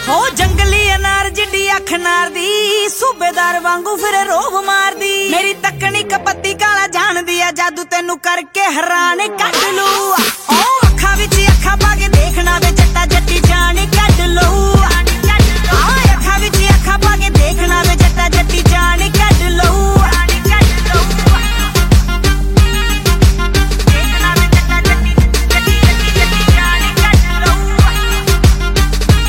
हो जंगली अनार जिड्डी अख नार दी सूबेदार वांगू फिर रोब मार दी मेरी तकनी कपत्ती काला जान दिया जादू तेनू करके हैरान कट लू